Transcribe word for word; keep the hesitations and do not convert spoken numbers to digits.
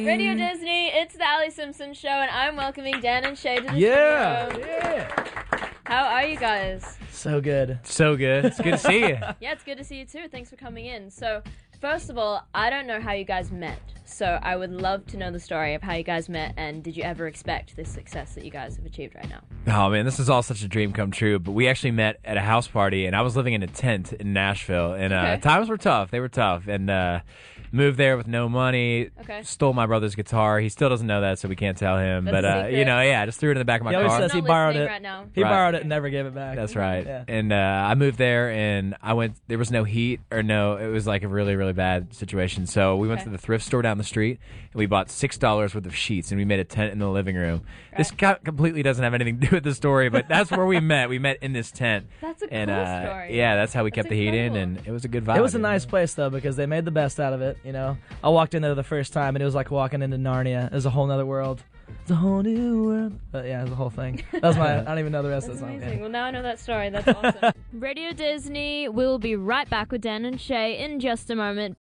Radio Disney, it's the Allie Simpson Show, and I'm welcoming Dan and Shay to the Yeah. studio. Yeah. How are you guys? So good. So good. It's good to see you. Yeah, it's good to see you too. Thanks for coming in. So, first of all, I don't know how you guys met, so I would love to know the story of how you guys met, and did you ever expect this success that you guys have achieved right now? Oh, man, this is all such a dream come true. But we actually met at a house party, and I was living in a tent in Nashville. And uh, Okay. times were tough. They were tough. And uh, moved there with no money. Okay. Stole my brother's guitar. He still doesn't know that, so we can't tell him. That's but, a uh, secret. you know, yeah, just threw it in the back of my He always car. says he Not borrowed listening it. right now. He Right. borrowed it and never gave it back. That's right. Yeah. And uh, I moved there, and I went. There was no heat or no. It was like a really, really bad situation. So we went Okay. to the thrift store down the street, and we bought six dollars worth of sheets, and we made a tent in the living room. This co- completely doesn't have anything to do with the story, but that's where we met. We met in this tent. That's a and, cool uh, story. Yeah, that's how we That's kept the heat in, incredible. and it was a good vibe. It was a you know? nice place though because they made the best out of it. You know, I walked in there the first time and it was like walking into Narnia. It was a whole nother world. It's a whole new world. But yeah, it was the whole thing. That was my. I don't even know the rest That's of the song. amazing. Yeah. Well, now I know that story. That's awesome. Radio Disney, we'll be right back with Dan and Shay in just a moment.